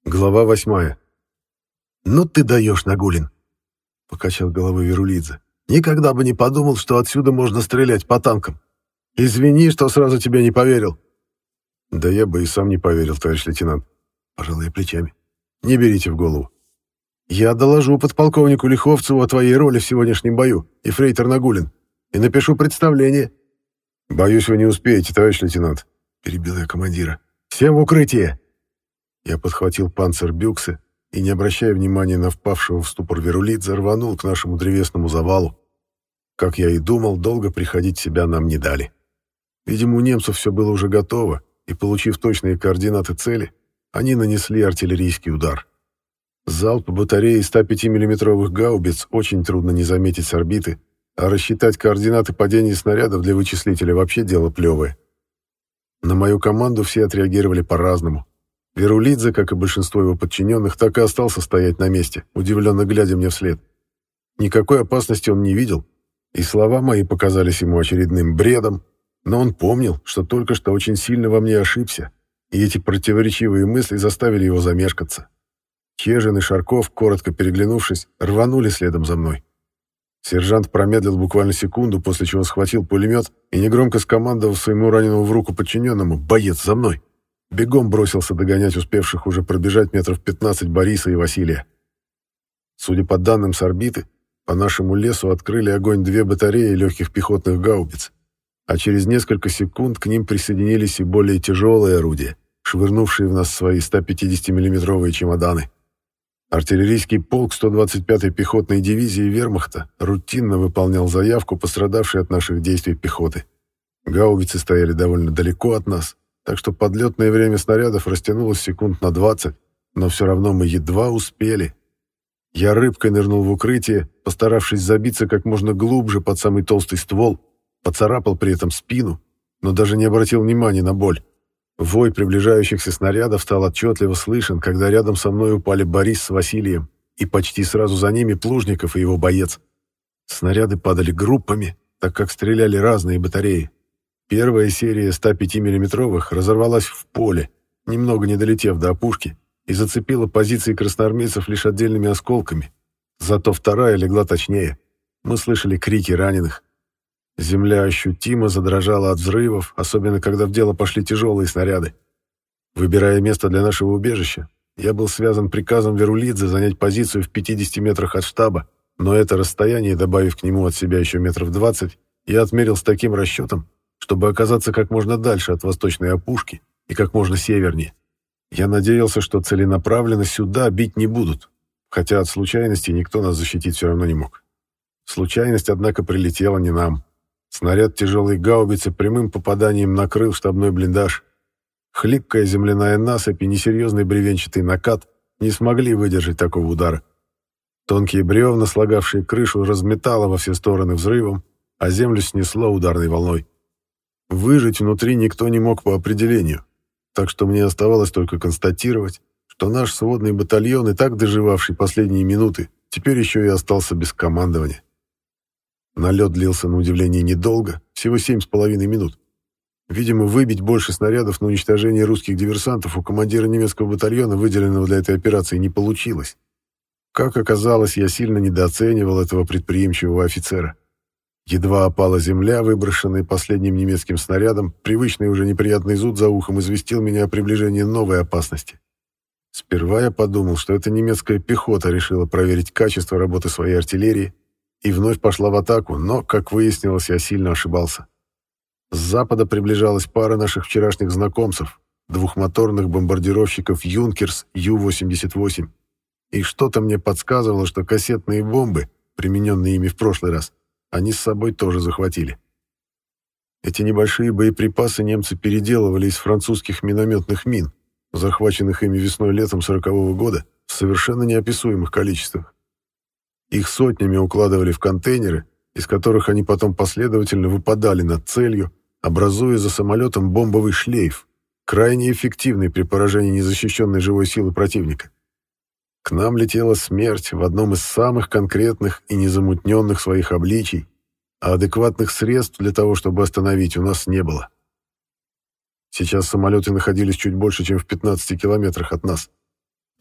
Глава 8. «Ну ты даешь, Нагулин!» — покачал головой Верулидзе. «Никогда бы не подумал, что отсюда можно стрелять по танкам. Извини, что сразу тебе не поверил». «Да я бы и сам не поверил, товарищ лейтенант», — пожал я плечами. «Не берите в голову. Я доложу подполковнику Лиховцеву о твоей роли в сегодняшнем бою, ефрейтор Нагулин, и напишу представление». «Боюсь, вы не успеете, товарищ лейтенант», — перебил я командира. «Всем в укрытие!» Я подхватил панцербюксы и, не обращая внимания на впавшего в ступор Верулидзе, рванул к нашему древесному завалу. Как я и думал, долго приходить в себя нам не дали. Видимо, у немцев все было уже готово, и, получив точные координаты цели, они нанесли артиллерийский удар. Залп батареи 105 миллиметровых гаубиц очень трудно не заметить с орбиты, а рассчитать координаты падения снарядов для вычислителя вообще дело плевое. На мою команду все отреагировали по-разному. Верулидзе, как и большинство его подчиненных, так и остался стоять на месте, удивленно глядя мне вслед. Никакой опасности он не видел, и слова мои показались ему очередным бредом, но он помнил, что только что очень сильно во мне ошибся, и эти противоречивые мысли заставили его замешкаться. Чежин и Шарков, коротко переглянувшись, рванули следом за мной. Сержант промедлил буквально секунду, после чего схватил пулемет и, негромко скомандовав своему раненому в руку подчиненному «Боец, за мной!», бегом бросился догонять успевших уже пробежать метров 15 Бориса и Василия. Судя по данным с орбиты, по нашему лесу открыли огонь 2 батареи легких пехотных гаубиц, а через несколько секунд к ним присоединились и более тяжелые орудия, швырнувшие в нас свои 150 миллиметровые чемоданы. Артиллерийский полк 125-й пехотной дивизии Вермахта рутинно выполнял заявку пострадавшей от наших действий пехоты. Гаубицы стояли довольно далеко от нас, так что подлетное время снарядов растянулось секунд на 20, но все равно мы едва успели. Я рыбкой нырнул в укрытие, постаравшись забиться как можно глубже под самый толстый ствол, поцарапал при этом спину, но даже не обратил внимания на боль. Вой приближающихся снарядов стал отчетливо слышен, когда рядом со мной упали Борис с Василием, и почти сразу за ними Плужников и его боец. Снаряды падали группами, так как стреляли разные батареи. Первая серия 105 миллиметровых разорвалась в поле, немного не долетев до опушки, и зацепила позиции красноармейцев лишь отдельными осколками. Зато вторая легла точнее. Мы слышали крики раненых. Земля ощутимо задрожала от взрывов, особенно когда в дело пошли тяжелые снаряды. Выбирая место для нашего убежища, я был связан приказом Верулидзе занять позицию в 50 метрах от штаба, но это расстояние, добавив к нему от себя еще метров 20, я отмерил с таким расчетом, чтобы оказаться как можно дальше от восточной опушки и как можно севернее. Я надеялся, что целенаправленно сюда бить не будут, хотя от случайности никто нас защитить все равно не мог. Случайность, однако, прилетела не нам. Снаряд тяжелой гаубицы прямым попаданием накрыл штабной блиндаж. Хлипкая земляная насыпь и несерьезный бревенчатый накат не смогли выдержать такого удара. Тонкие бревна, слагавшие крышу, разметало во все стороны взрывом, а землю снесло ударной волной. Выжить внутри никто не мог по определению, так что мне оставалось только констатировать, что наш сводный батальон, и так доживавший последние минуты, теперь еще и остался без командования. Налет длился на удивление недолго, всего 7,5 минут. Видимо, выбить больше снарядов на уничтожение русских диверсантов у командира немецкого батальона, выделенного для этой операции, не получилось. Как оказалось, я сильно недооценивал этого предприимчивого офицера. Едва опала земля, выброшенная последним немецким снарядом, привычный уже неприятный зуд за ухом известил меня о приближении новой опасности. Сперва я подумал, что эта немецкая пехота решила проверить качество работы своей артиллерии и вновь пошла в атаку, но, как выяснилось, я сильно ошибался. С запада приближалась пара наших вчерашних знакомцев, двухмоторных бомбардировщиков «Юнкерс» Ю-88, и что-то мне подсказывало, что кассетные бомбы, примененные ими в прошлый раз, они с собой тоже захватили. Эти небольшие боеприпасы немцы переделывали из французских минометных мин, захваченных ими весной-летом 40-го года, в совершенно неописуемых количествах. Их сотнями укладывали в контейнеры, из которых они потом последовательно выпадали над целью, образуя за самолетом бомбовый шлейф, крайне эффективный при поражении незащищенной живой силы противника. К нам летела смерть в одном из самых конкретных и незамутненных своих обличий, а адекватных средств для того, чтобы остановить, у нас не было. Сейчас самолеты находились чуть больше, чем в 15 километрах от нас.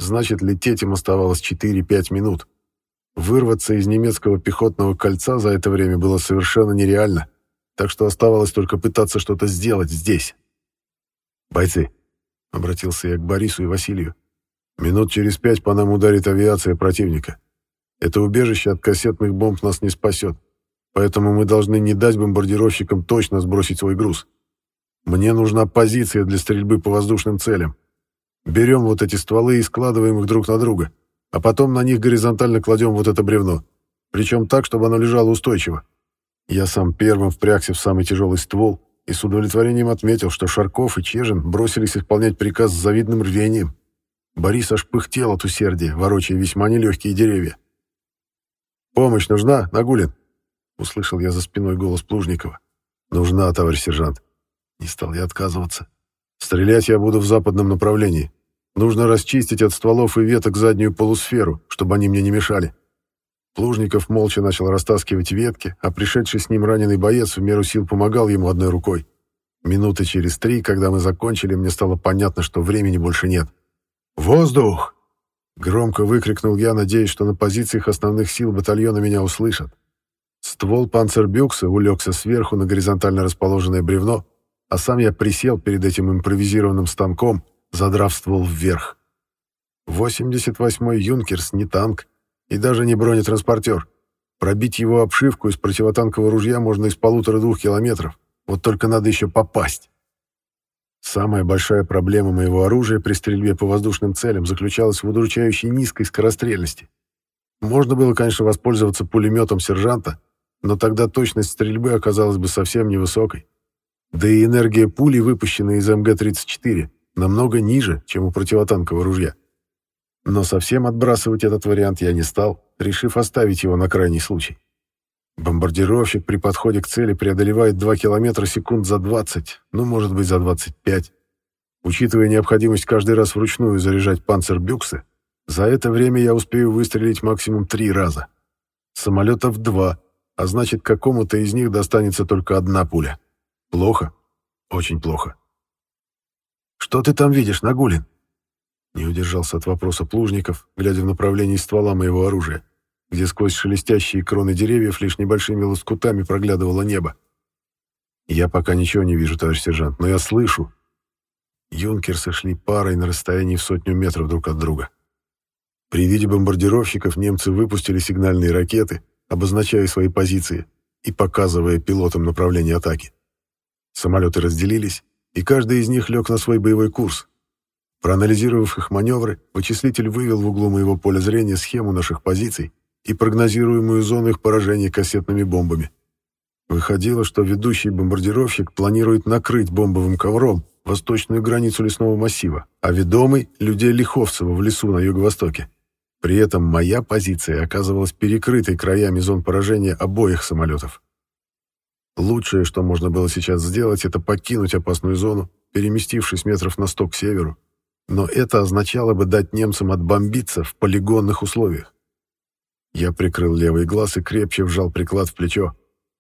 Значит, лететь им оставалось 4-5 минут. Вырваться из немецкого пехотного кольца за это время было совершенно нереально, так что оставалось только пытаться что-то сделать здесь. «Бойцы», — обратился я к Борису и Василию, — «минут через 5 по нам ударит авиация противника. Это убежище от кассетных бомб нас не спасет, поэтому мы должны не дать бомбардировщикам точно сбросить свой груз. Мне нужна позиция для стрельбы по воздушным целям. Берем вот эти стволы и складываем их друг на друга, а потом на них горизонтально кладем вот это бревно, причем так, чтобы оно лежало устойчиво. Я сам первым впрягся в самый тяжелый ствол и с удовлетворением отметил, что Шарков и Чежин бросились исполнять приказ с завидным рвением. Борис аж пыхтел от усердия, ворочая весьма нелегкие деревья. «Помощь нужна, Нагулин?» — услышал я за спиной голос Плужникова. «Нужна, товарищ сержант». Не стал я отказываться. «Стрелять я буду в западном направлении. Нужно расчистить от стволов и веток заднюю полусферу, чтобы они мне не мешали». Плужников молча начал растаскивать ветки, а пришедший с ним раненый боец в меру сил помогал ему одной рукой. Минуты через 3, когда мы закончили, мне стало понятно, что времени больше нет. «Воздух!» — громко выкрикнул я, надеясь, что на позициях основных сил батальона меня услышат. Ствол панцербюкса улегся сверху на горизонтально расположенное бревно, а сам я присел перед этим импровизированным станком, задрав ствол вверх. 88-й «Юнкерс» не танк и даже не бронетранспортер. Пробить его обшивку из противотанкового ружья можно из 1,5-2 километров. Вот только надо еще попасть. Самая большая проблема моего оружия при стрельбе по воздушным целям заключалась в удручающей низкой скорострельности. Можно было, конечно, воспользоваться пулеметом сержанта, но тогда точность стрельбы оказалась бы совсем невысокой. Да и энергия пули, выпущенной из МГ-34, намного ниже, чем у противотанкового ружья. Но совсем отбрасывать этот вариант я не стал, решив оставить его на крайний случай. Бомбардировщик при подходе к цели преодолевает 2 километра секунд за 20, ну, может быть, за 25. Учитывая необходимость каждый раз вручную заряжать панцербюксы, за это время я успею выстрелить максимум 3 раза. Самолетов 2, а значит, какому-то из них достанется только 1 пуля. Плохо? Очень плохо. «Что ты там видишь, Нагулин?» Не удержался от вопроса Плужников, глядя в направлении ствола моего оружия, где сквозь шелестящие кроны деревьев лишь небольшими лоскутами проглядывало небо. «Я пока ничего не вижу, товарищ сержант, но я слышу». Юнкерсы шли парой на расстоянии в 100 метров друг от друга. При виде бомбардировщиков немцы выпустили сигнальные ракеты, обозначая свои позиции и показывая пилотам направление атаки. Самолеты разделились, и каждый из них лег на свой боевой курс. Проанализировав их маневры, вычислитель вывел в углу моего поля зрения схему наших позиций и прогнозируемую зону их поражения кассетными бомбами. Выходило, что ведущий бомбардировщик планирует накрыть бомбовым ковром восточную границу лесного массива, а ведомый — людей Лиховцева в лесу на юго-востоке. При этом моя позиция оказывалась перекрытой краями зон поражения обоих самолетов. Лучшее, что можно было сейчас сделать, это покинуть опасную зону, переместившись метров на 100 к северу. Но это означало бы дать немцам отбомбиться в полигонных условиях. Я прикрыл левый глаз и крепче вжал приклад в плечо.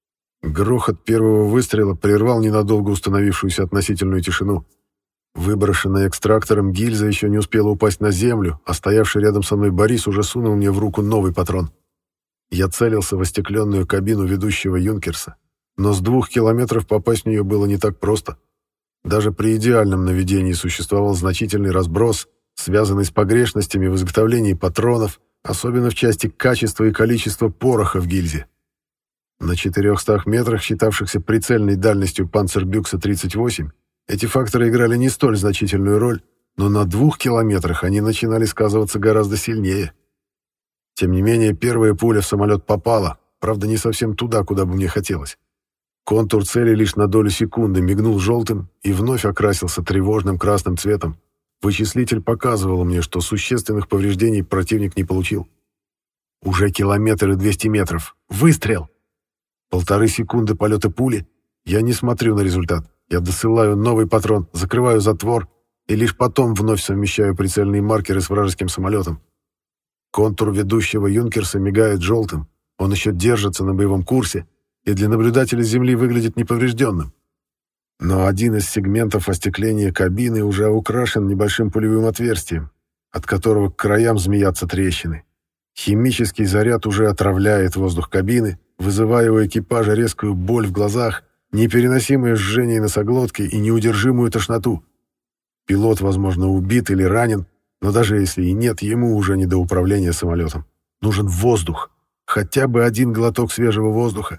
Грохот первого выстрела прервал ненадолго установившуюся относительную тишину. Выброшенная экстрактором гильза еще не успела упасть на землю, а стоявший рядом со мной Борис уже сунул мне в руку новый патрон. Я целился в остекленную кабину ведущего «Юнкерса», но с 2 километров попасть в нее было не так просто. Даже при идеальном наведении существовал значительный разброс, связанный с погрешностями в изготовлении патронов, особенно в части качества и количества пороха в гильзе. На 400 метрах, считавшихся прицельной дальностью Панцербюкса-38, эти факторы играли не столь значительную роль, но на 2 километрах они начинали сказываться гораздо сильнее. Тем не менее, первая пуля в самолет попала, правда, не совсем туда, куда бы мне хотелось. Контур цели лишь на долю секунды мигнул желтым и вновь окрасился тревожным красным цветом. Вычислитель показывал мне, что существенных повреждений противник не получил. Уже 1,2 метров. Выстрел! 1,5 секунды полета пули. Я не смотрю на результат. Я досылаю новый патрон, закрываю затвор и лишь потом вновь совмещаю прицельные маркеры с вражеским самолетом. Контур ведущего «Юнкерса» мигает желтым. Он еще держится на боевом курсе и для наблюдателя с земли выглядит неповрежденным. Но один из сегментов остекления кабины уже украшен небольшим пулевым отверстием. от которого к краям змеятся трещины. Химический заряд уже отравляет воздух кабины, вызывая у экипажа резкую боль в глазах, непереносимое жжение носоглотки и неудержимую тошноту. Пилот, возможно, убит или ранен, но даже если и нет, ему уже не до управления самолетом. Нужен воздух, хотя бы один глоток свежего воздуха.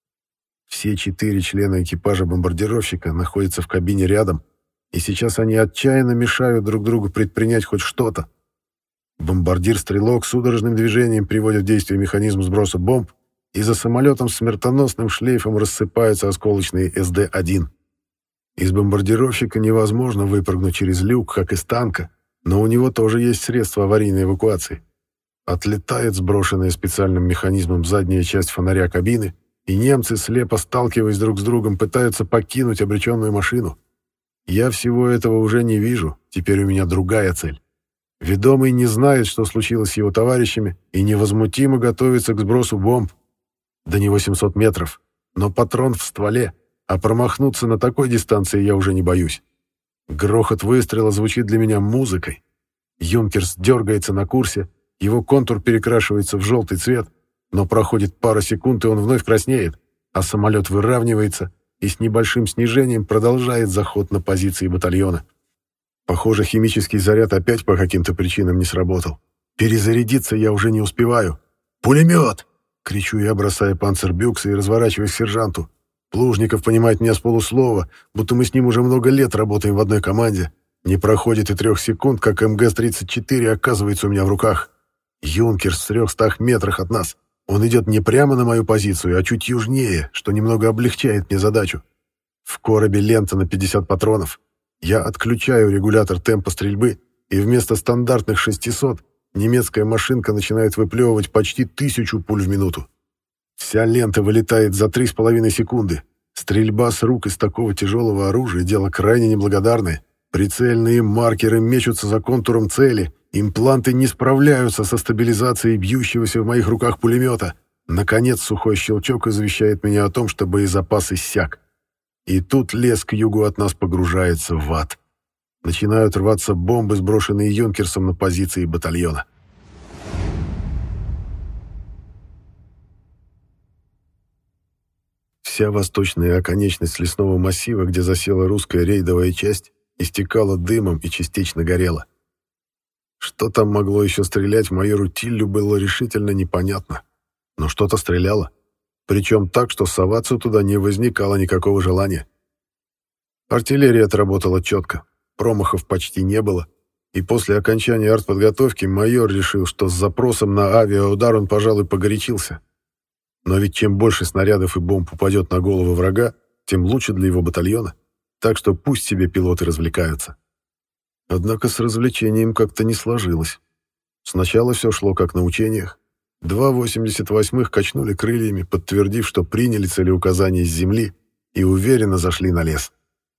Все 4 члена экипажа бомбардировщика находятся в кабине рядом, и сейчас они отчаянно мешают друг другу предпринять хоть что-то. Бомбардир-стрелок судорожным движением приводит в действие механизм сброса бомб, и за самолетом смертоносным шлейфом рассыпаются осколочные СД-1. Из бомбардировщика невозможно выпрыгнуть через люк, как из танка, но у него тоже есть средства аварийной эвакуации. Отлетает сброшенная специальным механизмом задняя часть фонаря кабины, и немцы, слепо сталкиваясь друг с другом, пытаются покинуть обреченную машину. Я всего этого уже не вижу, теперь у меня другая цель. Ведомый не знает, что случилось с его товарищами, и невозмутимо готовится к сбросу бомб. До него 700 метров, но патрон в стволе, а промахнуться на такой дистанции я уже не боюсь. Грохот выстрела звучит для меня музыкой. Юнкерс дергается на курсе, его контур перекрашивается в желтый цвет, но проходит пара секунд, и он вновь краснеет, а самолет выравнивается и с небольшим снижением продолжает заход на позиции батальона. Похоже, химический заряд опять по каким-то причинам не сработал. Перезарядиться я уже не успеваю. «Пулемет!» — кричу я, бросая панцербюксы и разворачиваясь к сержанту. Плужников понимает меня с полуслова, будто мы с ним уже много лет работаем в одной команде. Не проходит и 3 секунд, как МГС-34 оказывается у меня в руках. Юнкерс в 300 метрах от нас. Он идет не прямо на мою позицию, а чуть южнее, что немного облегчает мне задачу. В коробе лента на 50 патронов. Я отключаю регулятор темпа стрельбы, и вместо стандартных 600 немецкая машинка начинает выплевывать почти 1000 пуль в минуту. Вся лента вылетает за 3,5 секунды. Стрельба с рук из такого тяжелого оружия — дело крайне неблагодарное. Прицельные маркеры мечутся за контуром цели, импланты не справляются со стабилизацией бьющегося в моих руках пулемета. Наконец сухой щелчок извещает меня о том, что боезапас иссяк. И тут лес к югу от нас погружается в ад. Начинают рваться бомбы, сброшенные Юнкерсом на позиции батальона. Вся восточная оконечность лесного массива, где засела русская рейдовая часть, истекала дымом и частично горела. Что там могло еще стрелять майору Тиллю, было решительно непонятно. Но что-то стреляло. Причем так, что соваться туда не возникало никакого желания. Артиллерия отработала четко, промахов почти не было, и после окончания артподготовки майор решил, что с запросом на авиаудар он, пожалуй, погорячился. Но ведь чем больше снарядов и бомб упадет на голову врага, тем лучше для его батальона. Так что пусть себе пилоты развлекаются. Однако с развлечением как-то не сложилось. Сначала все шло как на учениях. 2 88-х качнули крыльями, подтвердив, что приняли целеуказания с земли и уверенно зашли на лес.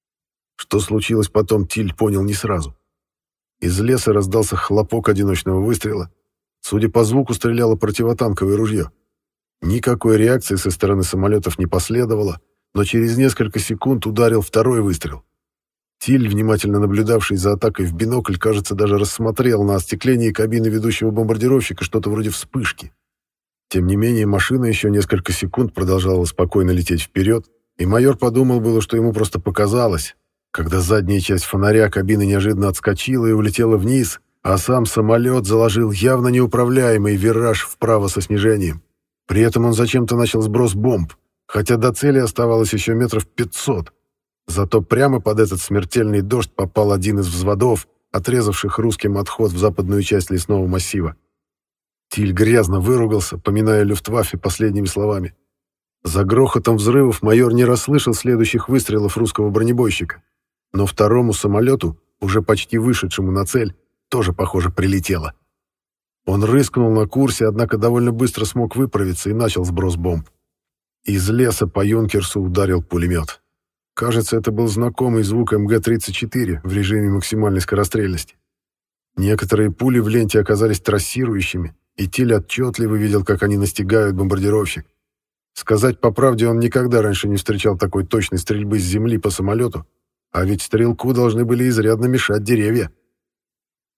Что случилось потом, Тиль понял не сразу. Из леса раздался хлопок одиночного выстрела. Судя по звуку, стреляло противотанковое ружье. Никакой реакции со стороны самолетов не последовало, но через несколько секунд ударил второй выстрел. Тиль, внимательно наблюдавший за атакой в бинокль, кажется, даже рассмотрел на остеклении кабины ведущего бомбардировщика что-то вроде вспышки. Тем не менее, машина еще несколько секунд продолжала спокойно лететь вперед, и майор подумал было, что ему просто показалось, когда задняя часть фонаря кабины неожиданно отскочила и улетела вниз, а сам самолет заложил явно неуправляемый вираж вправо со снижением. При этом он зачем-то начал сброс бомб, хотя до цели оставалось еще метров 500. Зато прямо под этот смертельный дождь попал один из взводов, отрезавших русским отход в западную часть лесного массива. Тиль грязно выругался, поминая Люфтваффе последними словами. За грохотом взрывов майор не расслышал следующих выстрелов русского бронебойщика. Но второму самолету, уже почти вышедшему на цель, тоже, похоже, прилетело. Он рыскнул на курсе, однако довольно быстро смог выправиться и начал сброс бомб. Из леса по Юнкерсу ударил пулемет. Кажется, это был знакомый звук МГ-34 в режиме максимальной скорострельности. Некоторые пули в ленте оказались трассирующими, и Тиль отчетливо видел, как они настигают бомбардировщик. Сказать по правде, он никогда раньше не встречал такой точной стрельбы с земли по самолету, а ведь стрелку должны были изрядно мешать деревья.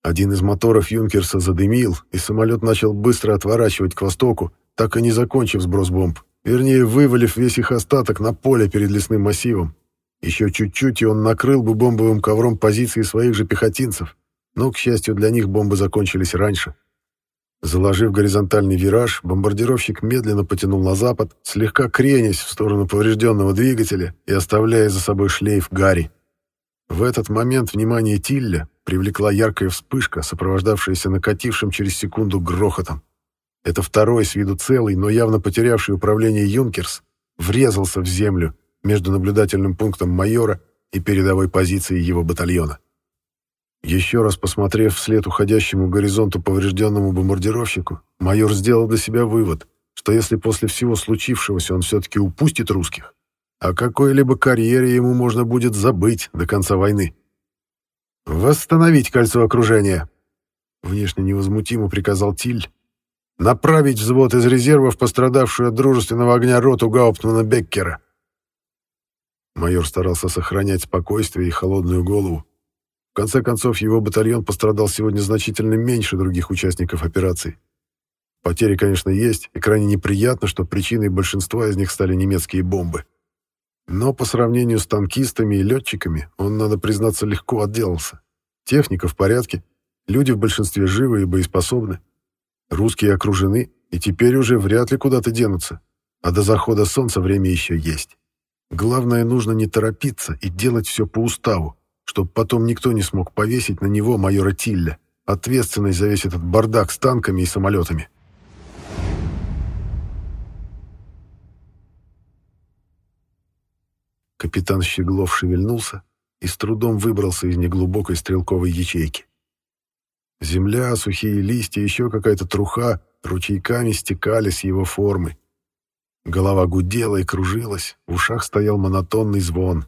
Один из моторов «Юнкерса» задымил, и самолет начал быстро отворачивать к востоку, так и не закончив сброс бомб. Вернее, вывалив весь их остаток на поле перед лесным массивом. Еще чуть-чуть, и он накрыл бы бомбовым ковром позиции своих же пехотинцев. Но, к счастью для них, бомбы закончились раньше. Заложив горизонтальный вираж, бомбардировщик медленно потянул на запад, слегка кренясь в сторону поврежденного двигателя и оставляя за собой шлейф гари. В этот момент внимание Тилля привлекла яркая вспышка, сопровождавшаяся накатившим через секунду грохотом. Это второй с виду целый, но явно потерявший управление «Юнкерс» врезался в землю между наблюдательным пунктом майора и передовой позицией его батальона. Еще раз посмотрев вслед уходящему к горизонту поврежденному бомбардировщику, майор сделал для себя вывод, что если после всего случившегося он все-таки упустит русских, о какой-либо карьере ему можно будет забыть до конца войны. «Восстановить кольцо окружения!» Внешне невозмутимо приказал Тиль. «Направить взвод из резервов, пострадавшую от дружественного огня роту Гауптмана Беккера!» Майор старался сохранять спокойствие и холодную голову. В конце концов, его батальон пострадал сегодня значительно меньше других участников операции. Потери, конечно, есть, и крайне неприятно, что причиной большинства из них стали немецкие бомбы. Но по сравнению с танкистами и летчиками он, надо признаться, легко отделался. Техника в порядке, люди в большинстве живы и боеспособны. Русские окружены, и теперь уже вряд ли куда-то денутся. А до захода солнца время еще есть. Главное, нужно не торопиться и делать все по уставу, чтобы потом никто не смог повесить на него майора Тилля, ответственность за весь этот бардак с танками и самолетами. Капитан Щеглов шевельнулся и с трудом выбрался из неглубокой стрелковой ячейки. Земля, сухие листья, еще какая-то труха ручейками стекали с его формы. Голова гудела и кружилась, в ушах стоял монотонный звон.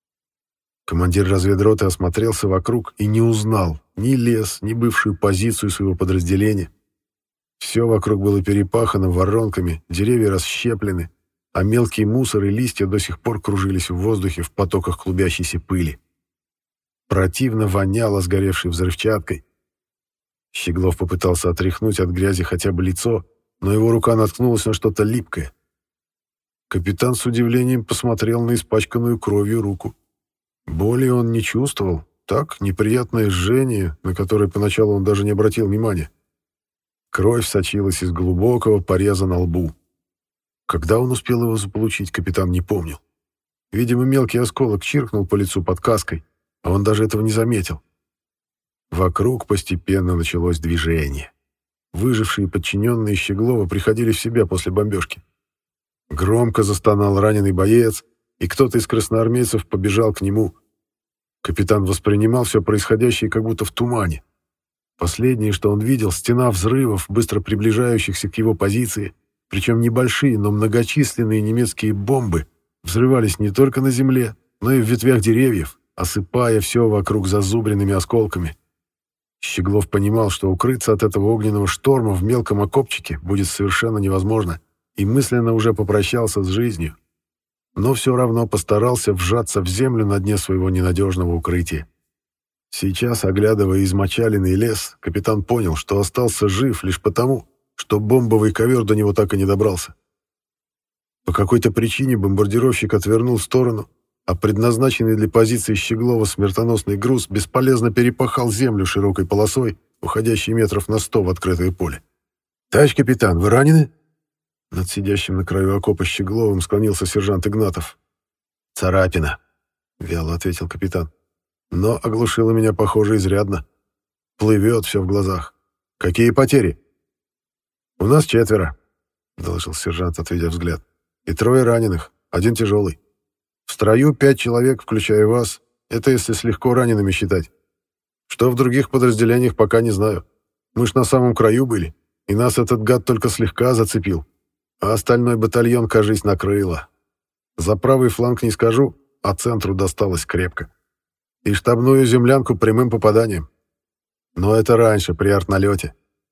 Командир разведроты осмотрелся вокруг и не узнал ни лес, ни бывшую позицию своего подразделения. Все вокруг было перепахано воронками, деревья расщеплены, а мелкий мусор и листья до сих пор кружились в воздухе в потоках клубящейся пыли. Противно воняло сгоревшей взрывчаткой. Щеглов попытался отряхнуть от грязи хотя бы лицо, но его рука наткнулась на что-то липкое. Капитан с удивлением посмотрел на испачканную кровью руку. Боли он не чувствовал, так, неприятное жжение, на которое поначалу он даже не обратил внимания. Кровь сочилась из глубокого пореза на лбу. Когда он успел его заполучить, капитан не помнил. Видимо, мелкий осколок чиркнул по лицу под каской, а он даже этого не заметил. Вокруг постепенно началось движение. Выжившие подчиненные Щеглова приходили в себя после бомбежки. Громко застонал раненый боец, и кто-то из красноармейцев побежал к нему. Капитан воспринимал все происходящее как будто в тумане. Последнее, что он видел, стена взрывов, быстро приближающихся к его позиции, причем небольшие, но многочисленные немецкие бомбы взрывались не только на земле, но и в ветвях деревьев, осыпая все вокруг зазубренными осколками. Щеглов понимал, что укрыться от этого огненного шторма в мелком окопчике будет совершенно невозможно, и мысленно уже попрощался с жизнью. Но все равно постарался вжаться в землю на дне своего ненадежного укрытия. Сейчас, оглядывая измочаленный лес, капитан понял, что остался жив лишь потому, что бомбовый ковер до него так и не добрался. По какой-то причине бомбардировщик отвернул в сторону, а предназначенный для позиции Щеглова смертоносный груз бесполезно перепахал землю широкой полосой, уходящей метров на 100 в открытое поле. «Товарищ капитан, вы ранены?» Над сидящим на краю окопа Щегловым склонился сержант Игнатов. «Царапина», — вяло ответил капитан. «Но оглушило меня, похоже, изрядно. Плывет все в глазах. Какие потери?» «У нас 4», — доложил сержант, отведя взгляд. «И 3 раненых, 1 тяжелый. В строю 5 человек, включая вас. Это если с легко ранеными считать. Что в других подразделениях, пока не знаю. Мы ж на самом краю были, и нас этот гад только слегка зацепил. А остальной батальон, кажись, накрыло. За правый фланг не скажу, а центру досталось крепко. И штабную землянку прямым попаданием. Но это раньше, при артналете.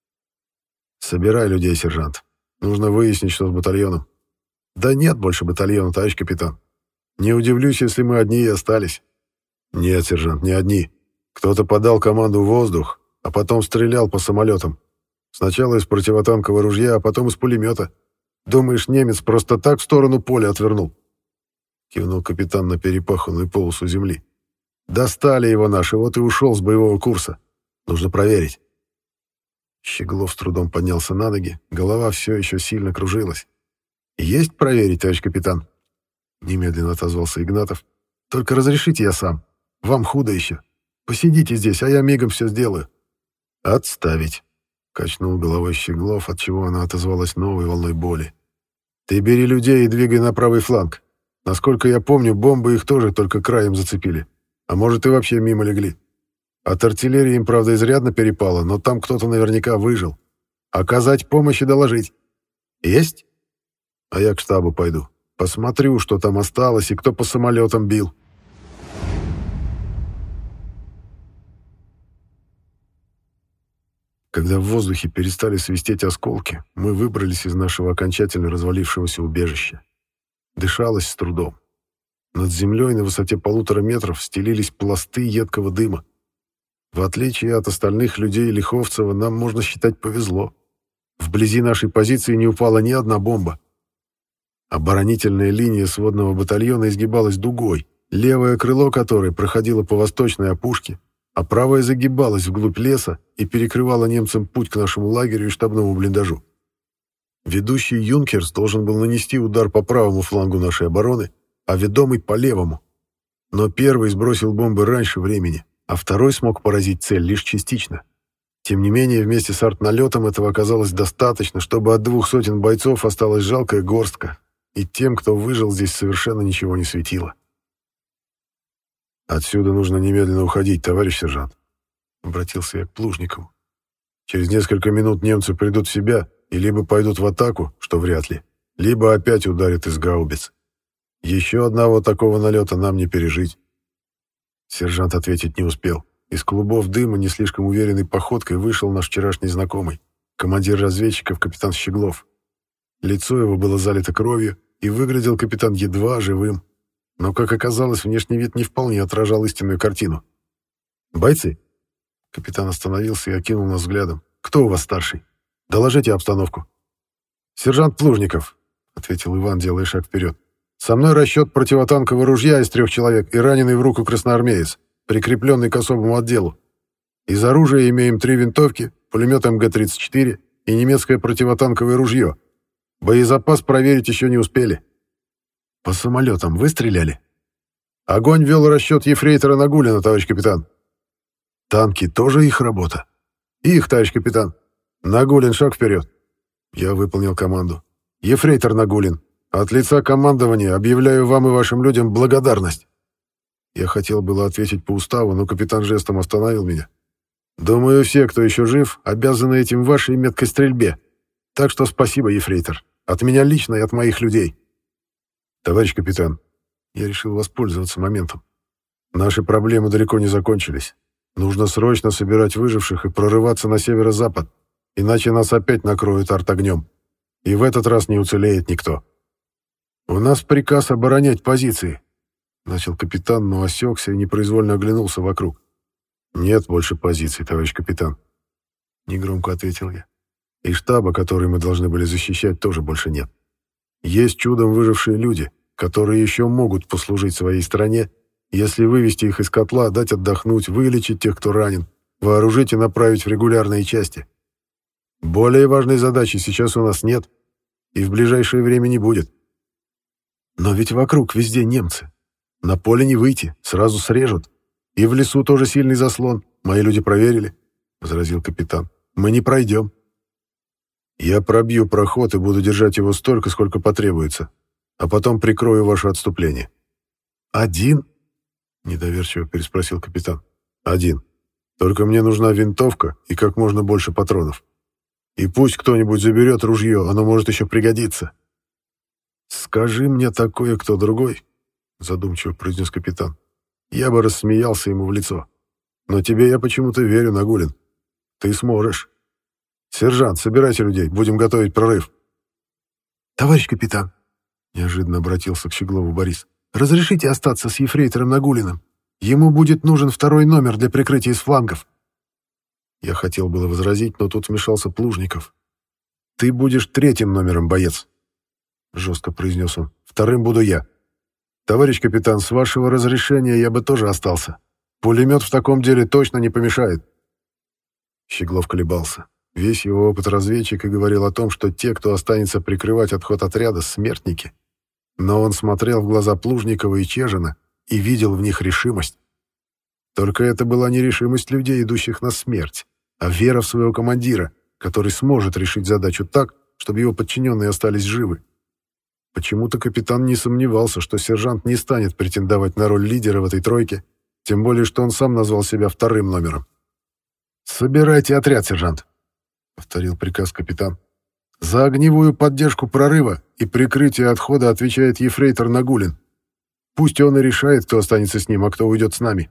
Собирай людей, сержант. Нужно выяснить, что с батальоном. Да нет больше батальона, товарищ капитан. Не удивлюсь, если мы одни и остались. Нет, сержант, не одни. Кто-то подал команду в воздух, а потом стрелял по самолетам. Сначала из противотанкового ружья, а потом из пулемета. Думаешь, немец просто так в сторону поля отвернул?» Кивнул капитан на перепаханную полосу земли. «Достали его наши, вот и ушел с боевого курса. Нужно проверить». Щеглов с трудом поднялся на ноги, голова все еще сильно кружилась. «Есть проверить, товарищ капитан?» Немедленно отозвался Игнатов. «Только разрешите я сам. Вам худо еще. Посидите здесь, а я мигом все сделаю». «Отставить», — качнул головой Щеглов, отчего она отозвалась новой волной боли. «Ты бери людей и двигай на правый фланг. Насколько я помню, бомбы их тоже только краем зацепили. А может, и вообще мимо легли. От артиллерии им, правда, изрядно перепало, но там кто-то наверняка выжил. Оказать помощь и доложить. Есть? А я к штабу пойду. Посмотрю, что там осталось и кто по самолетам бил». Когда в воздухе перестали свистеть осколки, мы выбрались из нашего окончательно развалившегося убежища. Дышалось с трудом. Над землей на высоте 1,5 метров стелились пласты едкого дыма. В отличие от остальных людей Лиховцева, нам, можно считать, повезло. Вблизи нашей позиции не упала ни одна бомба. Оборонительная линия сводного батальона изгибалась дугой, левое крыло которой проходило по восточной опушке, а правое загибалось вглубь леса и перекрывало немцам путь к нашему лагерю и штабному блиндажу. Ведущий «Юнкерс» должен был нанести удар по правому флангу нашей обороны, а ведомый — по левому. Но первый сбросил бомбы раньше времени, а второй смог поразить цель лишь частично. Тем не менее, вместе с артналетом этого оказалось достаточно, чтобы от 200 бойцов осталась жалкая горстка, и тем, кто выжил, здесь совершенно ничего не светило. «Отсюда нужно немедленно уходить, товарищ сержант», — обратился я к Плужникову. «Через несколько минут немцы придут в себя и либо пойдут в атаку, что вряд ли, либо опять ударят из гаубиц. Еще одного такого налета нам не пережить». Сержант ответить не успел. Из клубов дыма не слишком уверенной походкой вышел наш вчерашний знакомый, командир разведчиков капитан Щеглов. Лицо его было залито кровью, и выглядел капитан едва живым. Но, как оказалось, внешний вид не вполне отражал истинную картину. «Бойцы?» Капитан остановился и окинул нас взглядом. «Кто у вас старший? Доложите обстановку». «Сержант Плужников», — ответил Иван, делая шаг вперед. «Со мной расчет противотанкового ружья из 3 человек и раненый в руку красноармеец, прикрепленный к особому отделу. Из оружия имеем 3 винтовки, пулемет МГ-34 и немецкое противотанковое ружье. Боезапас проверить еще не успели». «По самолетам вы стреляли?» «Огонь вел расчет ефрейтора Нагулина, товарищ капитан». «Танки тоже их работа?» «Их, товарищ капитан. Нагулин, шаг вперед». Я выполнил команду. «Ефрейтор Нагулин, от лица командования объявляю вам и вашим людям благодарность». Я хотел было ответить по уставу, но капитан жестом остановил меня. «Думаю, все, кто еще жив, обязаны этим вашей меткой стрельбе. Так что спасибо, ефрейтор. От меня лично и от моих людей». «Товарищ капитан», я решил воспользоваться моментом. «Наши проблемы далеко не закончились. Нужно срочно собирать выживших и прорываться на северо-запад, иначе нас опять накроют артогнем. И в этот раз не уцелеет никто. У нас приказ оборонять позиции», — начал капитан, но осекся и непроизвольно оглянулся вокруг. «Нет больше позиций, товарищ капитан», — негромко ответил я. «И штаба, который мы должны были защищать, тоже больше нет. Есть чудом выжившие люди, которые еще могут послужить своей стране, если вывести их из котла, дать отдохнуть, вылечить тех, кто ранен, вооружить и направить в регулярные части. Более важной задачи сейчас у нас нет, и в ближайшее время не будет». «Но ведь вокруг везде немцы. На поле не выйти, сразу срежут. И в лесу тоже сильный заслон, мои люди проверили», — возразил капитан. «Мы не пройдем». «Я пробью проход и буду держать его столько, сколько потребуется, а потом прикрою ваше отступление». «Один?» — недоверчиво переспросил капитан. «Один. Только мне нужна винтовка и как можно больше патронов. И пусть кто-нибудь заберет ружье, оно может еще пригодиться». «Скажи мне такое кто другой», — задумчиво произнес капитан. «Я бы рассмеялся ему в лицо. Но тебе я почему-то верю, Нагулин. Ты сможешь. Сержант, собирайте людей, будем готовить прорыв». «Товарищ капитан», — неожиданно обратился к Щеглову Борис, «разрешите остаться с ефрейтором Нагулиным? Ему будет нужен 2-й номер для прикрытия из флангов». Я хотел было возразить, но тут вмешался Плужников. «Ты будешь третьим номером, боец», — жестко произнес он. «Вторым буду я. Товарищ капитан, с вашего разрешения я бы тоже остался. Пулемет в таком деле точно не помешает». Щеглов колебался. Весь его опыт разведчика говорил о том, что те, кто останется прикрывать отход отряда, смертники. Но он смотрел в глаза Плужникова и Чежина и видел в них решимость. Только это была не решимость людей, идущих на смерть, а вера в своего командира, который сможет решить задачу так, чтобы его подчиненные остались живы. Почему-то капитан не сомневался, что сержант не станет претендовать на роль лидера в этой тройке, тем более, что он сам назвал себя вторым номером. «Собирайте отряд, сержант», — повторил приказ капитан. «За огневую поддержку прорыва и прикрытие отхода отвечает ефрейтор Нагулин. Пусть он и решает, кто останется с ним, а кто уйдет с нами».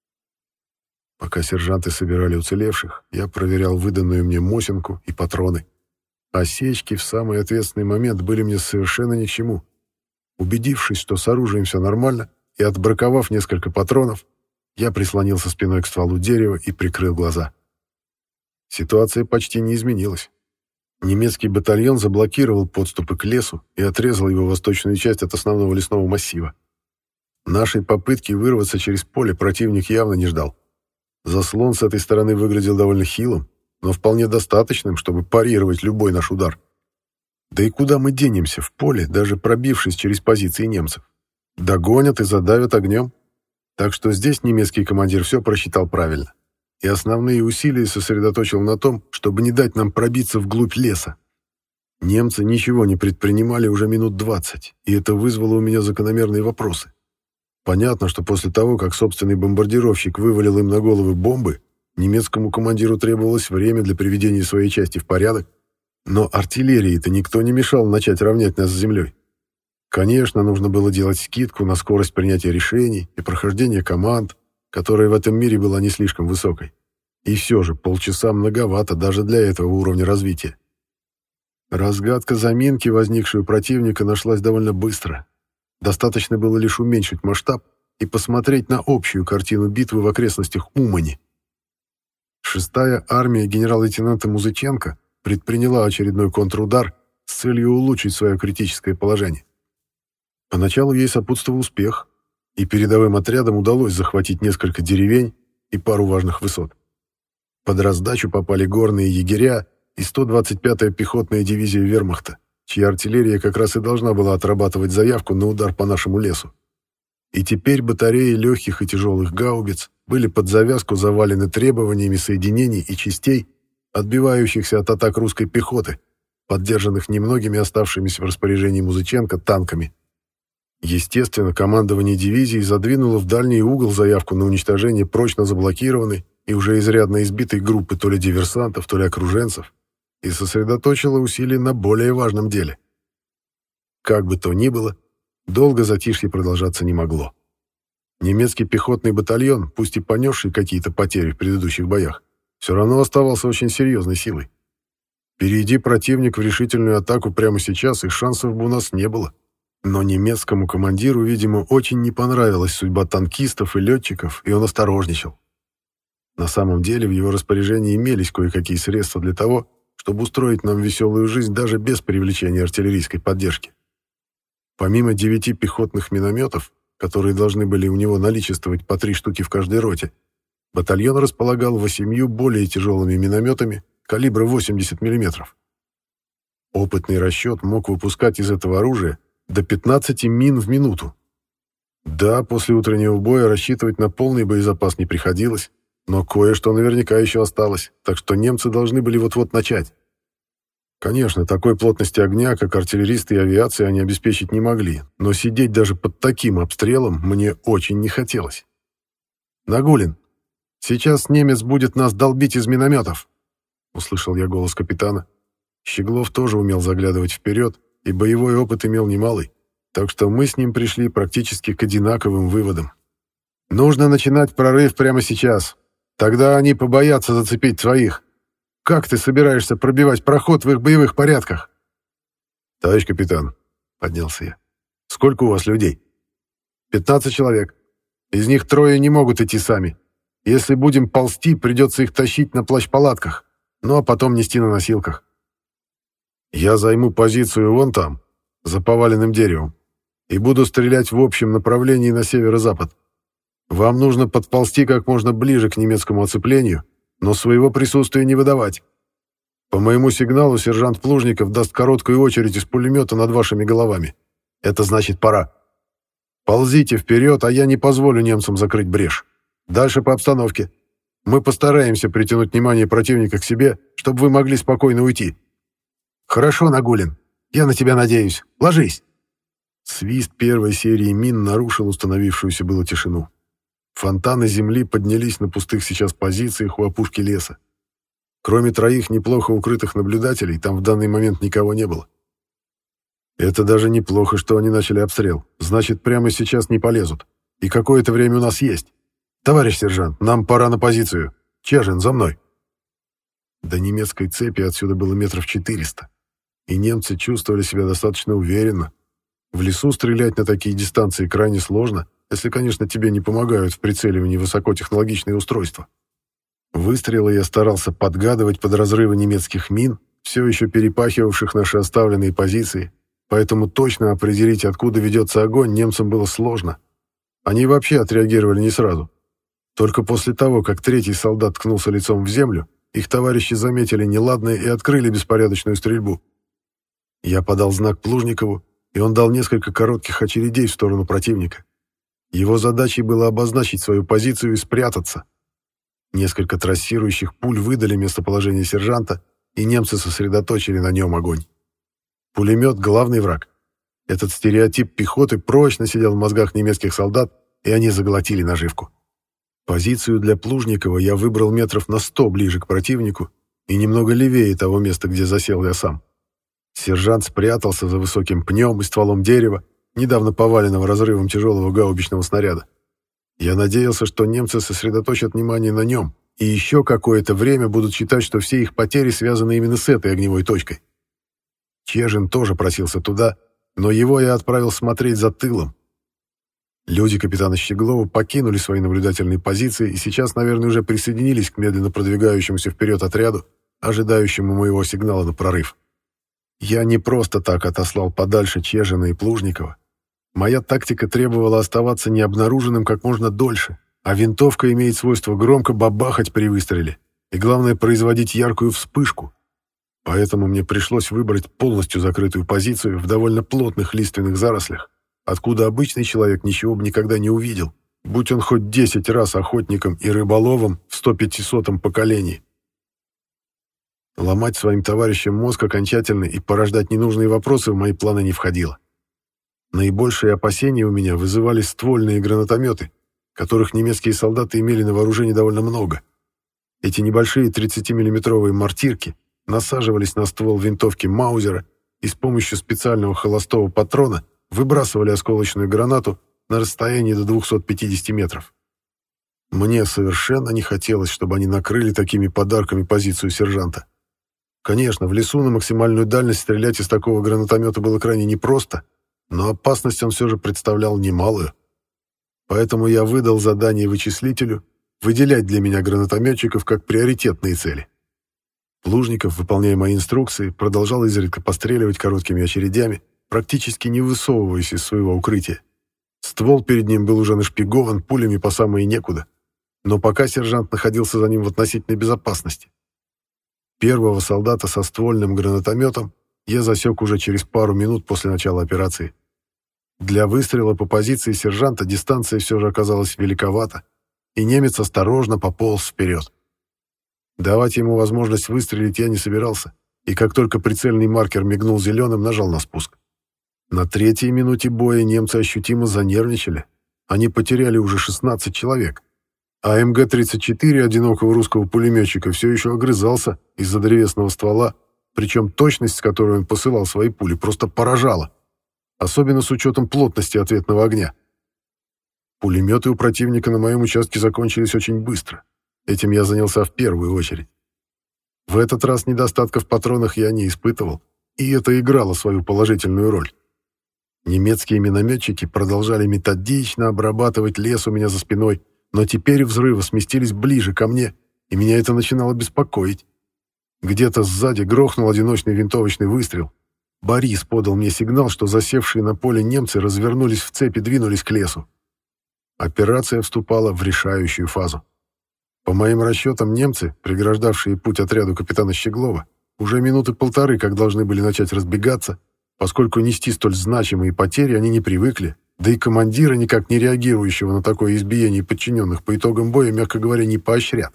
Пока сержанты собирали уцелевших, я проверял выданную мне Мосинку и патроны. Осечки в самый ответственный момент были мне совершенно ни к чему. Убедившись, что с оружием все нормально, и отбраковав несколько патронов, я прислонился спиной к стволу дерева и прикрыл глаза. Ситуация почти не изменилась. Немецкий батальон заблокировал подступы к лесу и отрезал его восточную часть от основного лесного массива. Нашей попытки вырваться через поле противник явно не ждал. Заслон с этой стороны выглядел довольно хилым, но вполне достаточным, чтобы парировать любой наш удар. Да и куда мы денемся в поле, даже пробившись через позиции немцев? Догонят и задавят огнем. Так что здесь немецкий командир все просчитал правильно. И основные усилия сосредоточил на том, чтобы не дать нам пробиться вглубь леса. Немцы ничего не предпринимали уже минут 20, и это вызвало у меня закономерные вопросы. Понятно, что после того, как собственный бомбардировщик вывалил им на головы бомбы, немецкому командиру требовалось время для приведения своей части в порядок, но артиллерии-то никто не мешал начать равнять нас с землей. Конечно, нужно было делать скидку на скорость принятия решений и прохождения команд, которая в этом мире была не слишком высокой. И все же полчаса многовато даже для этого уровня развития. Разгадка заминки, возникшей у противника, нашлась довольно быстро. Достаточно было лишь уменьшить масштаб и посмотреть на общую картину битвы в окрестностях Умани. 6-я армия генерал-лейтенанта Музыченко предприняла очередной контрудар с целью улучшить свое критическое положение. Поначалу ей сопутствовал успех, и передовым отрядам удалось захватить несколько деревень и пару важных высот. Под раздачу попали горные егеря и 125-я пехотная дивизия вермахта, чья артиллерия как раз и должна была отрабатывать заявку на удар по нашему лесу. И теперь батареи легких и тяжелых гаубиц были под завязку завалены требованиями соединений и частей, отбивающихся от атак русской пехоты, поддержанных немногими оставшимися в распоряжении Музыченко танками. Естественно, командование дивизии задвинуло в дальний угол заявку на уничтожение прочно заблокированной и уже изрядно избитой группы то ли диверсантов, то ли окруженцев, и сосредоточило усилия на более важном деле. Как бы то ни было, долго затишье продолжаться не могло. Немецкий пехотный батальон, пусть и понесший какие-то потери в предыдущих боях, все равно оставался очень серьезной силой. Перейди противник в решительную атаку прямо сейчас, и шансов бы у нас не было. Но немецкому командиру, видимо, очень не понравилась судьба танкистов и летчиков, и он осторожничал. На самом деле в его распоряжении имелись кое-какие средства для того, чтобы устроить нам веселую жизнь даже без привлечения артиллерийской поддержки. Помимо 9 пехотных минометов, которые должны были у него наличествовать по 3 штуки в каждой роте, батальон располагал 8 более тяжелыми минометами калибра 80 мм. Опытный расчет мог выпускать из этого оружия до 15 мин в минуту. Да, после утреннего боя рассчитывать на полный боезапас не приходилось, но кое-что наверняка еще осталось, так что немцы должны были вот-вот начать. Конечно, такой плотности огня, как артиллеристы и авиация, они обеспечить не могли, но сидеть даже под таким обстрелом мне очень не хотелось. «Нагулин, сейчас немец будет нас долбить из минометов!» — услышал я голос капитана. Щеглов тоже умел заглядывать вперед, и боевой опыт имел немалый, так что мы с ним пришли практически к одинаковым выводам. «Нужно начинать прорыв прямо сейчас. Тогда они побоятся зацепить своих. Как ты собираешься пробивать проход в их боевых порядках?» «Товарищ капитан», — поднялся я, — «сколько у вас людей?» 15 человек. Из них 3 не могут идти сами. Если будем ползти, придется их тащить на плащ-палатках, ну а потом нести на носилках. Я займу позицию вон там, за поваленным деревом, и буду стрелять в общем направлении на северо-запад. Вам нужно подползти как можно ближе к немецкому оцеплению, но своего присутствия не выдавать. По моему сигналу сержант Плужников даст короткую очередь из пулемета над вашими головами. Это значит пора. Ползите вперед, а я не позволю немцам закрыть брешь. Дальше по обстановке. Мы постараемся притянуть внимание противника к себе, чтобы вы могли спокойно уйти. Хорошо, Нагулин. Я на тебя надеюсь. Ложись. Свист первой серии мин нарушил установившуюся было тишину. Фонтаны земли поднялись на пустых сейчас позициях у опушки леса. Кроме троих неплохо укрытых наблюдателей, там в данный момент никого не было. Это даже неплохо, что они начали обстрел. Значит, прямо сейчас не полезут. И какое-то время у нас есть. Товарищ сержант, нам пора на позицию. Чежин, за мной. До немецкой цепи отсюда было метров 400. И немцы чувствовали себя достаточно уверенно. В лесу стрелять на такие дистанции крайне сложно, если, конечно, тебе не помогают в прицеливании высокотехнологичные устройства. Выстрелы я старался подгадывать под разрывы немецких мин, все еще перепахивавших наши оставленные позиции, поэтому точно определить, откуда ведется огонь, немцам было сложно. Они вообще отреагировали не сразу. Только после того, как третий солдат ткнулся лицом в землю, их товарищи заметили неладное и открыли беспорядочную стрельбу. Я подал знак Плужникову, и он дал несколько коротких очередей в сторону противника. Его задачей было обозначить свою позицию и спрятаться. Несколько трассирующих пуль выдали местоположение сержанта, и немцы сосредоточили на нем огонь. Пулемет — главный враг. Этот стереотип пехоты прочно сидел в мозгах немецких солдат, и они заглотили наживку. Позицию для Плужникова я выбрал метров на 100 ближе к противнику и немного левее того места, где засел я сам. Сержант спрятался за высоким пнем и стволом дерева, недавно поваленного разрывом тяжелого гаубичного снаряда. Я надеялся, что немцы сосредоточат внимание на нем и еще какое-то время будут считать, что все их потери связаны именно с этой огневой точкой. Чежин тоже просился туда, но его я отправил смотреть за тылом. Люди капитана Щеглова покинули свои наблюдательные позиции и сейчас, наверное, уже присоединились к медленно продвигающемуся вперед отряду, ожидающему моего сигнала на прорыв. Я не просто так отослал подальше Чежина и Плужникова. Моя тактика требовала оставаться необнаруженным как можно дольше, а винтовка имеет свойство громко бабахать при выстреле и, главное, производить яркую вспышку. Поэтому мне пришлось выбрать полностью закрытую позицию в довольно плотных лиственных зарослях, откуда обычный человек ничего бы никогда не увидел, будь он хоть 10 раз охотником и рыболовом в 100-500 поколении. Ломать своим товарищам мозг окончательно и порождать ненужные вопросы в мои планы не входило. Наибольшие опасения у меня вызывали ствольные гранатометы, которых немецкие солдаты имели на вооружении довольно много. Эти небольшие 30-миллиметровые мортирки насаживались на ствол винтовки Маузера и с помощью специального холостого патрона выбрасывали осколочную гранату на расстоянии до 250 метров. Мне совершенно не хотелось, чтобы они накрыли такими подарками позицию сержанта. Конечно, в лесу на максимальную дальность стрелять из такого гранатомета было крайне непросто, но опасность он все же представлял немалую. Поэтому я выдал задание вычислителю выделять для меня гранатометчиков как приоритетные цели. Плужников, выполняя мои инструкции, продолжал изредка постреливать короткими очередями, практически не высовываясь из своего укрытия. Ствол перед ним был уже нашпигован пулями по самое некуда, но пока сержант находился за ним в относительной безопасности. Первого солдата со ствольным гранатометом я засек уже через пару минут после начала операции. Для выстрела по позиции сержанта дистанция все же оказалась великовата, и немец осторожно пополз вперед. Давать ему возможность выстрелить я не собирался, и как только прицельный маркер мигнул зеленым, нажал на спуск. На третьей минуте боя немцы ощутимо занервничали. Они потеряли уже 16 человек, а МГ-34 одинокого русского пулеметчика все еще огрызался из-за древесного ствола, причем точность, с которой он посылал свои пули, просто поражала, особенно с учетом плотности ответного огня. Пулеметы у противника на моем участке закончились очень быстро. Этим я занялся в первую очередь. В этот раз недостатков в патронах я не испытывал, и это играло свою положительную роль. Немецкие минометчики продолжали методично обрабатывать лес у меня за спиной, но теперь взрывы сместились ближе ко мне, и меня это начинало беспокоить. Где-то сзади грохнул одиночный винтовочный выстрел. Борис подал мне сигнал, что засевшие на поле немцы развернулись в цепь и двинулись к лесу. Операция вступала в решающую фазу. По моим расчетам, немцы, преграждавшие путь отряду капитана Щеглова, уже минуты полторы как должны были начать разбегаться, поскольку нести столь значимые потери они не привыкли, да и командира, никак не реагирующего на такое избиение подчиненных по итогам боя, мягко говоря, не поощрят.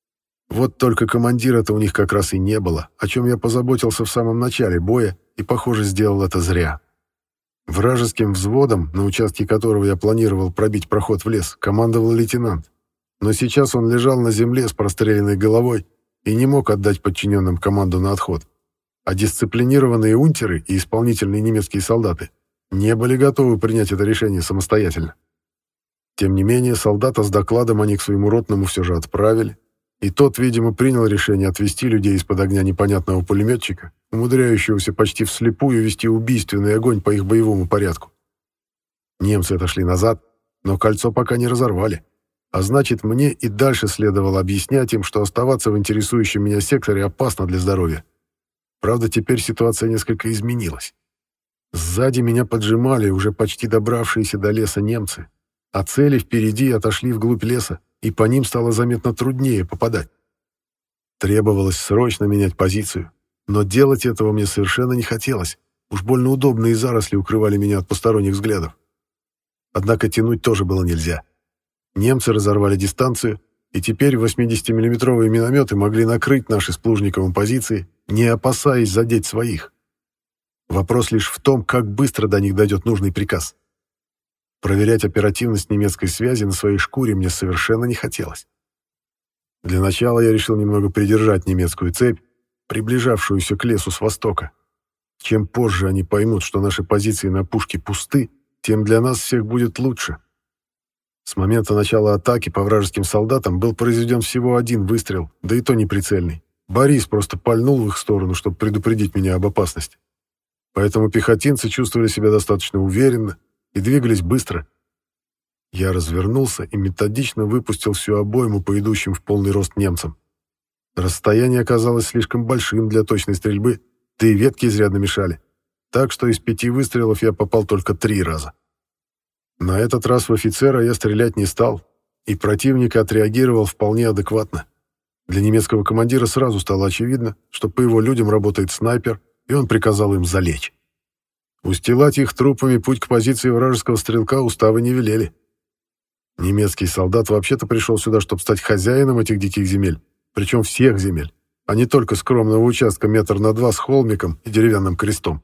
Вот только командира-то у них как раз и не было, о чем я позаботился в самом начале боя, и, похоже, сделал это зря. Вражеским взводом, на участке которого я планировал пробить проход в лес, командовал лейтенант. Но сейчас он лежал на земле с простреленной головой и не мог отдать подчиненным команду на отход. А дисциплинированные унтеры и исполнительные немецкие солдаты не были готовы принять это решение самостоятельно. Тем не менее, солдата с докладом они к своему ротному все же отправили, и тот, видимо, принял решение отвести людей из-под огня непонятного пулеметчика, умудряющегося почти вслепую вести убийственный огонь по их боевому порядку. Немцы отошли назад, но кольцо пока не разорвали, а значит, мне и дальше следовало объяснять им, что оставаться в интересующем меня секторе опасно для здоровья. Правда, теперь ситуация несколько изменилась. Сзади меня поджимали уже почти добравшиеся до леса немцы, а цели впереди отошли вглубь леса, и по ним стало заметно труднее попадать. Требовалось срочно менять позицию, но делать этого мне совершенно не хотелось. Уж больно удобные заросли укрывали меня от посторонних взглядов. Однако тянуть тоже было нельзя. Немцы разорвали дистанцию, и теперь 80-миллиметровые минометы могли накрыть наши с Плужниковым позиции, не опасаясь задеть своих. Вопрос лишь в том, как быстро до них дойдет нужный приказ. Проверять оперативность немецкой связи на своей шкуре мне совершенно не хотелось. Для начала я решил немного придержать немецкую цепь, приближавшуюся к лесу с востока. Чем позже они поймут, что наши позиции на пушке пусты, тем для нас всех будет лучше. С момента начала атаки по вражеским солдатам был произведен всего один выстрел, да и то неприцельный. Борис просто пальнул в их сторону, чтобы предупредить меня об опасности. Поэтому пехотинцы чувствовали себя достаточно уверенно и двигались быстро. Я развернулся и методично выпустил всю обойму по идущим в полный рост немцам. Расстояние оказалось слишком большим для точной стрельбы, да и ветки изрядно мешали. Так что из 5 выстрелов я попал только 3 раза. На этот раз в офицера я стрелять не стал, и противник отреагировал вполне адекватно. Для немецкого командира сразу стало очевидно, что по его людям работает снайпер, и он приказал им залечь. Устилать их трупами путь к позиции вражеского стрелка уставы не велели. Немецкий солдат вообще-то пришел сюда, чтобы стать хозяином этих диких земель, причем всех земель, а не только скромного участка 1 на 2 метра с холмиком и деревянным крестом.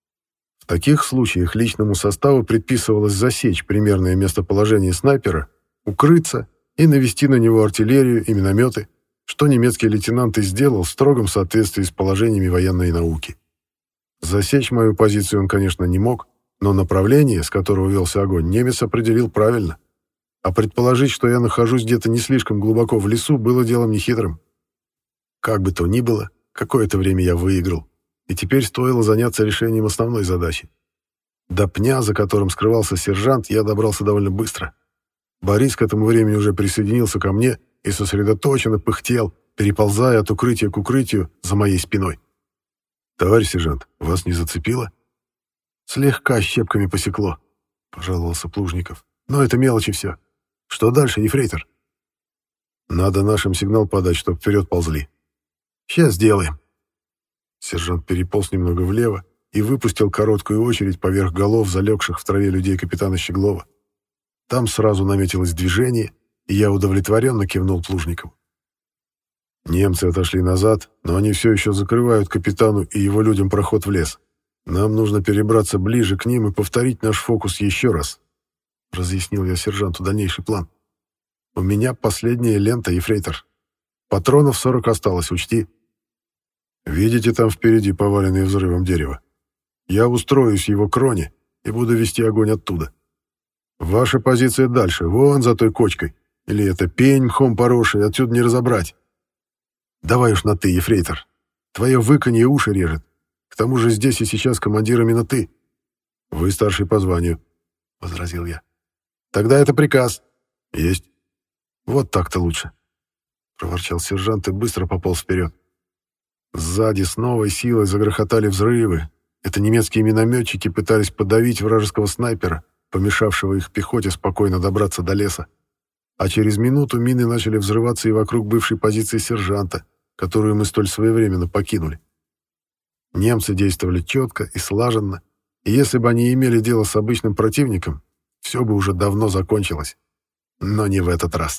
В таких случаях личному составу предписывалось засечь примерное местоположение снайпера, укрыться и навести на него артиллерию и минометы, что немецкий лейтенант и сделал в строгом соответствии с положениями военной науки. Засечь мою позицию он, конечно, не мог, но направление, с которого велся огонь, немец определил правильно. А предположить, что я нахожусь где-то не слишком глубоко в лесу, было делом нехитрым. Как бы то ни было, какое-то время я выиграл, и теперь стоило заняться решением основной задачи. До пня, за которым скрывался сержант, я добрался довольно быстро. Борис к этому времени уже присоединился ко мне и сосредоточенно пыхтел, переползая от укрытия к укрытию за моей спиной. «Товарищ сержант, вас не зацепило?» «Слегка щепками посекло», — пожаловался Плужников. «Но это мелочи все. Что дальше, ефрейтор?» «Надо нашим сигнал подать, чтоб вперед ползли». «Сейчас сделаем». Сержант переполз немного влево и выпустил короткую очередь поверх голов залегших в траве людей капитана Щеглова. Там сразу наметилось движение, и я удовлетворенно кивнул Плужникову. Немцы отошли назад, но они все еще закрывают капитану и его людям проход в лес. Нам нужно перебраться ближе к ним и повторить наш фокус еще раз, — разъяснил я сержанту дальнейший план. У меня последняя лента, ефрейтор. Патронов 40 осталось, учти. Видите там впереди поваленное взрывом дерево? Я устроюсь в его кроне и буду вести огонь оттуда. Ваша позиция дальше, вон за той кочкой. Или это пень мхом поросший, отсюда не разобрать. Давай уж на «ты», ефрейтор. Твое выканье уши режет. К тому же здесь и сейчас командир именно ты. Вы старший по званию, — возразил я. Тогда это приказ. Есть. Вот так-то лучше», — проворчал сержант и быстро пополз вперед. Сзади с новой силой загрохотали взрывы. Это немецкие минометчики пытались подавить вражеского снайпера, помешавшего их пехоте спокойно добраться до леса. А через минуту мины начали взрываться и вокруг бывшей позиции сержанта, которую мы столь своевременно покинули. Немцы действовали четко и слаженно, и если бы они имели дело с обычным противником, все бы уже давно закончилось. Но не в этот раз.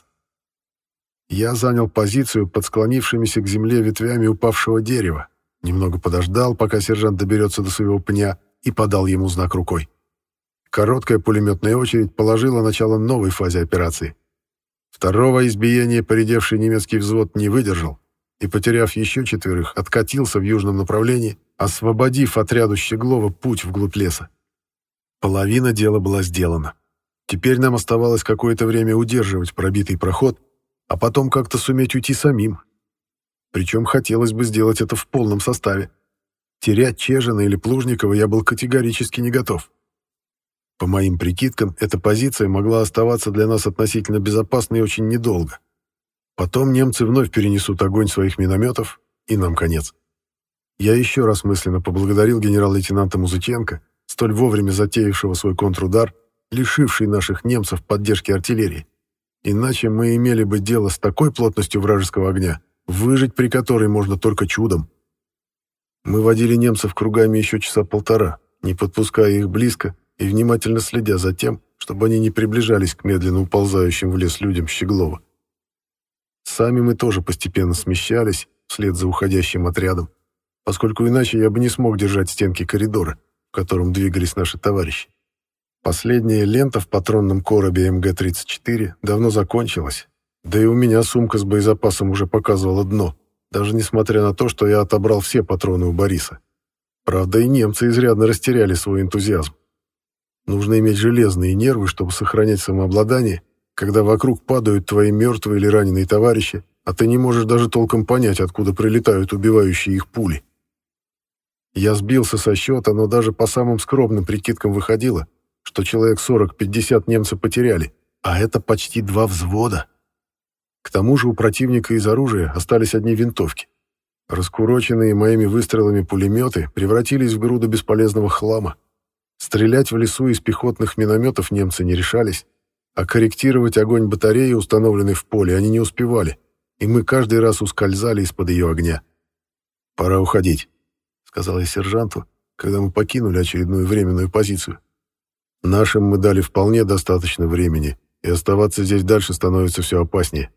Я занял позицию под склонившимися к земле ветвями упавшего дерева, немного подождал, пока сержант доберется до своего пня, и подал ему знак рукой. Короткая пулеметная очередь положила начало новой фазе операции. Второго избиения поредевший немецкий взвод не выдержал и, потеряв еще 4, откатился в южном направлении, освободив отряду Щеглова путь вглубь леса. Половина дела была сделана. Теперь нам оставалось какое-то время удерживать пробитый проход, а потом как-то суметь уйти самим. Причем хотелось бы сделать это в полном составе. Терять Чежина или Плужникова я был категорически не готов. По моим прикидкам, эта позиция могла оставаться для нас относительно безопасной очень недолго. Потом немцы вновь перенесут огонь своих минометов, и нам конец. Я еще раз мысленно поблагодарил генерал-лейтенанта Музыченко, столь вовремя затеявшего свой контрудар, лишивший наших немцев поддержки артиллерии. Иначе мы имели бы дело с такой плотностью вражеского огня, выжить при которой можно только чудом. Мы водили немцев кругами еще часа полтора, не подпуская их близко и внимательно следя за тем, чтобы они не приближались к медленно уползающим в лес людям Щеглова. Сами мы тоже постепенно смещались вслед за уходящим отрядом, поскольку иначе я бы не смог держать стенки коридора, в котором двигались наши товарищи. Последняя лента в патронном коробе МГ-34 давно закончилась, да и у меня сумка с боезапасом уже показывала дно, даже несмотря на то, что я отобрал все патроны у Бориса. Правда, и немцы изрядно растеряли свой энтузиазм. Нужно иметь железные нервы, чтобы сохранять самообладание, когда вокруг падают твои мертвые или раненые товарищи, а ты не можешь даже толком понять, откуда прилетают убивающие их пули. Я сбился со счета, но даже по самым скромным прикидкам выходило, что человек 40-50 немцы потеряли, а это почти 2 взвода. К тому же у противника из оружия остались одни винтовки. Раскуроченные моими выстрелами пулеметы превратились в груду бесполезного хлама. Стрелять в лесу из пехотных минометов немцы не решались, а корректировать огонь батареи, установленной в поле, они не успевали, и мы каждый раз ускользали из-под ее огня. «Пора уходить», — сказал я сержанту, когда мы покинули очередную временную позицию. «Нашим мы дали вполне достаточно времени, и оставаться здесь дальше становится все опаснее.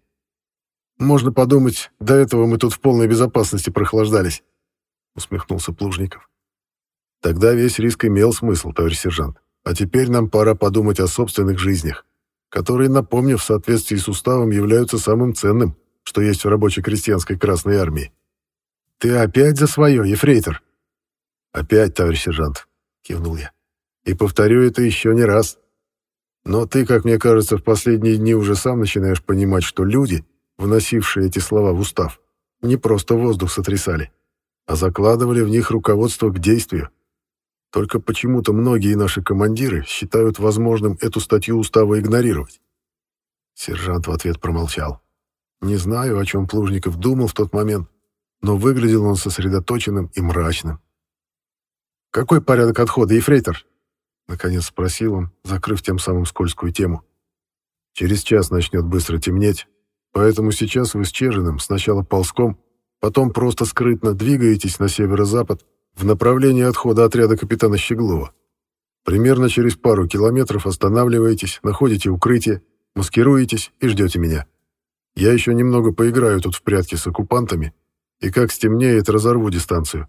Можно подумать, до этого мы тут в полной безопасности прохлаждались», — усмехнулся Плужников. «Тогда весь риск имел смысл, товарищ сержант. А теперь нам пора подумать о собственных жизнях, которые, напомню, в соответствии с уставом являются самым ценным, что есть в рабоче-крестьянской Красной Армии». «Ты опять за свое, ефрейтор?» «Опять, товарищ сержант», — кивнул я. «И повторю это еще не раз. Но ты, как мне кажется, в последние дни уже сам начинаешь понимать, что люди, вносившие эти слова в устав, не просто воздух сотрясали, а закладывали в них руководство к действию. Только почему-то многие наши командиры считают возможным эту статью устава игнорировать». Сержант в ответ промолчал. Не знаю, о чем Плужников думал в тот момент, но выглядел он сосредоточенным и мрачным. «Какой порядок отхода, ефрейтор?» — наконец спросил он, закрыв тем самым скользкую тему. «Через час начнет быстро темнеть, поэтому сейчас вы с Чежиным сначала ползком, потом просто скрытно двигаетесь на северо-запад в направлении отхода отряда капитана Щеглова. Примерно через пару километров останавливаетесь, находите укрытие, маскируетесь и ждете меня. Я еще немного поиграю тут в прятки с оккупантами, и как стемнеет, разорву дистанцию.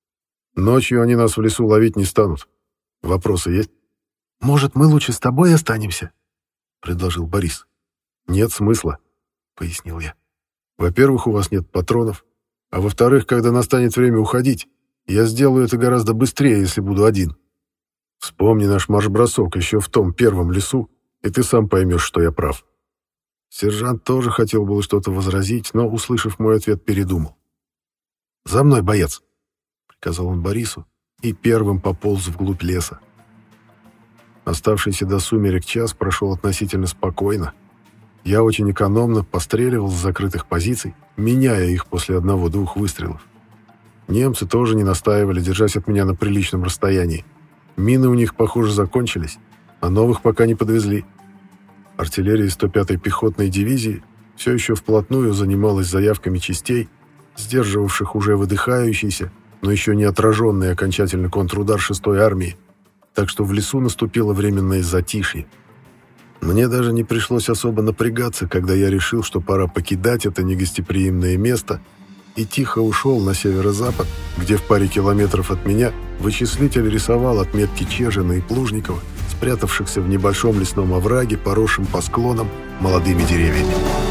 Ночью они нас в лесу ловить не станут. Вопросы есть?» «Может, мы лучше с тобой останемся?» — предложил Борис. «Нет смысла», — пояснил я. «Во-первых, у вас нет патронов, а во-вторых, когда настанет время уходить, я сделаю это гораздо быстрее, если буду один. Вспомни наш марш-бросок еще в том первом лесу, и ты сам поймешь, что я прав». Сержант тоже хотел было что-то возразить, но, услышав мой ответ, передумал. «За мной, боец!» — приказал он Борису и первым пополз вглубь леса. Оставшийся до сумерек час прошел относительно спокойно. Я очень экономно постреливал с закрытых позиций, меняя их после 1-2 выстрелов. Немцы тоже не настаивали, держась от меня на приличном расстоянии. Мины у них, похоже, закончились, а новых пока не подвезли. Артиллерия 105-й пехотной дивизии все еще вплотную занималась заявками частей, сдерживавших уже выдыхающийся, но еще не отраженный окончательно контрудар 6-й армии, так что в лесу наступило временное затишье. Мне даже не пришлось особо напрягаться, когда я решил, что пора покидать это негостеприимное место, и тихо ушел на северо-запад, где в паре километров от меня вычислитель рисовал отметки Чежина и Плужникова, спрятавшихся в небольшом лесном овраге, поросшем по склонам молодыми деревьями.